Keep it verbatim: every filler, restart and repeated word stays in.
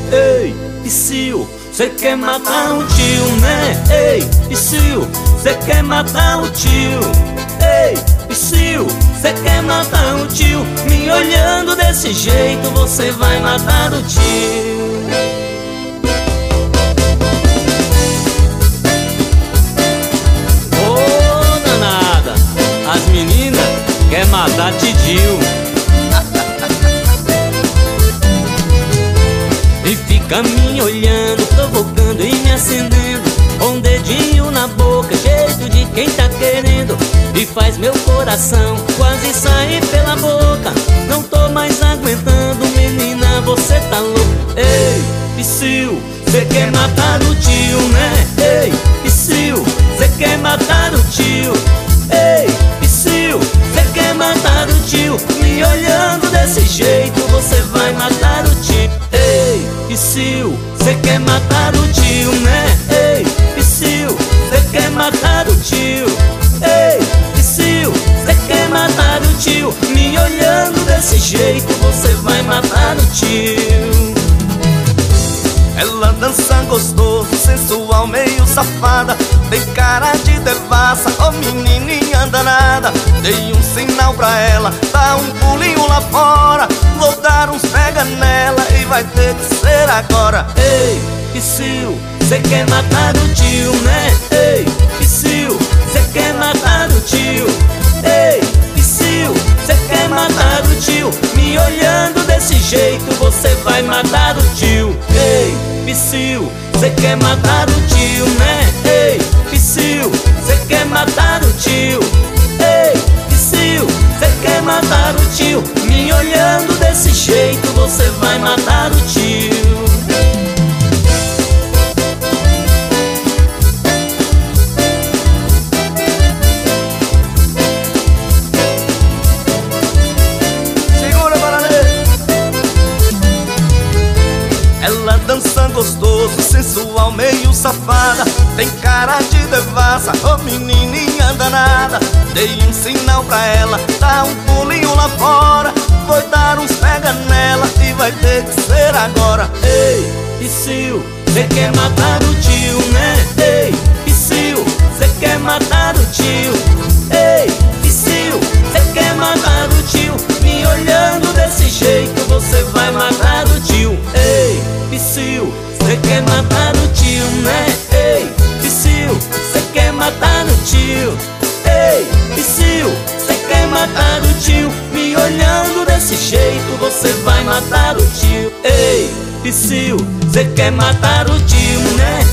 Ei, Psyu, cê quer matar o tio, né? Ei, Psyu, cê quer matar o tio. Ei, Psyu, cê quer matar o tio. Me olhando desse jeito, você vai matar o tio. Ô, danada, as meninas quer matar Tidil. E fica me olhando, provocando e me acendendo, com um dedinho na boca, jeito de quem tá querendo. E faz meu coração quase sair pela boca. Não tô mais aguentando, menina, você tá louca. Ei, Psyu, cê quer matar o tio, né? Ei, Psyu, cê quer matar o tio. Ei, Psyu, cê quer matar o tio. Me olhando desse jeito, você vai matar o tio. Ei, Psyu, cê quer matar o tio, né? Ei, Psyu, cê quer matar o tio. Ei, Psyu, cê quer matar o tio. Me olhando desse jeito, você vai matar o tio. Ela dança gostoso, sensual, meio safada, tem cara de devassa, ô oh, menininha danada. Dei um sinal pra ela, dá um pulinho lá fora. Vou dar uns pega nela e vai ter que ser agora. Ei, Psyu, cê quer matar o tio, né? Ei, Psyu, cê quer matar o tio. Ei, Psyu, cê quer matar o tio. Me olhando desse jeito, você vai matar o tio. Ei, Psyu, cê quer matar o tio, né? Ei, Psyu, cê quer matar o tio. Ei, Psyu, cê quer matar o tio. Me olhando desse jeito, você vai matar o tio. Ela dança gostoso, sensual, meio safada, tem cara de devassa, ô oh, menininha danada. Dei um sinal pra ela, dá um pulinho lá fora. Vou dar uns pega nela e vai ter que ser agora. Ei, Psyu, cê quer matar o tio, né? Ei, Psyu, cê quer matar o tio. Ei, Psyu, cê quer matar o tio. Me olhando desse jeito, você vai matar o tio. Ei, Psyu, cê quer matar o tio, né? Ei, Psyu, cê quer matar o tio. Ei, Psyu, cê quer matar o tio. Me olhando desse jeito, você vai matar o tio. Ei, Psyu, cê quer matar o tio, né?